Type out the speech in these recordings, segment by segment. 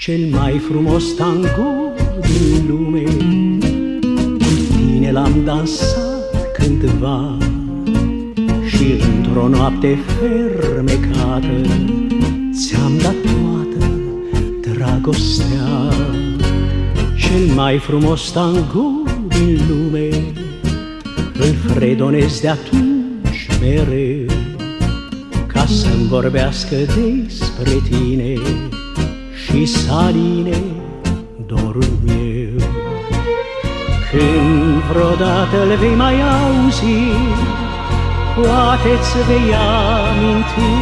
Cel mai frumos tango din lume, cu tine l-am dansat cândva, și într-o noapte fermecată ți-am dat toată dragostea. Cel mai frumos tango din lume îl fredonez de atunci mereu, ca să-mi vorbească despre tine și să aline dorul meu. Când vreodată îl vei mai auzi, poate-ți vei aminti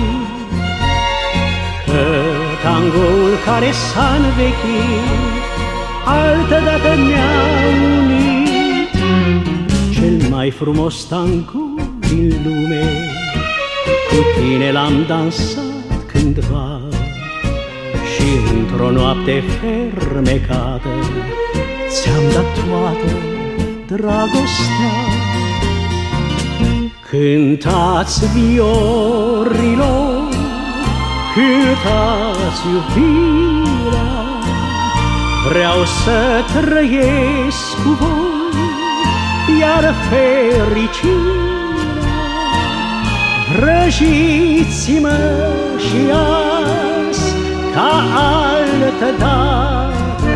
că tangoul care s-a învechit altădată ne-a unit. Cel mai frumos tango din lume, cu tine l-am dansat cândva, și într-o noapte fermecată ți-am dat toată dragostea. Cântați viorilor, cântați iubirea, vreau să trăiesc cu voi, iar fericirea. Vrăjiți-mă și azi ca altădată,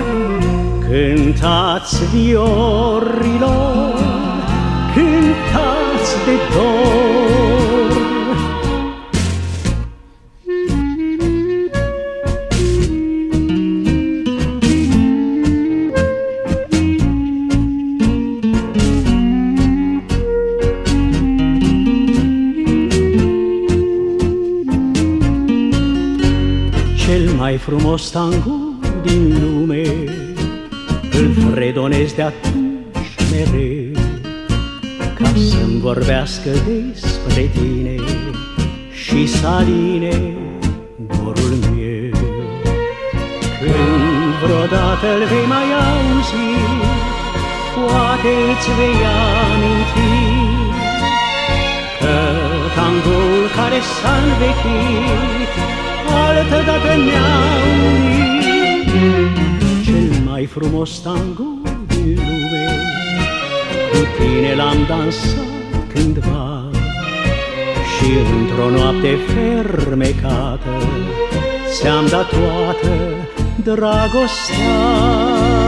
cântați viorilor, cântați de dor. Cel mai frumos tango din lume îl fredonez de atunci mereu, ca să-mi vorbească despre tine și să aline dorul meu. Când vreodată îl vei mai auzi, poate-ți vei aminti că tangoul care s-a învechit altădată ne-a unit. Cel mai frumos tango din lume, cu tine l-am dansat cândva, și într-o noapte fermecată ți-am dat toată dragostea.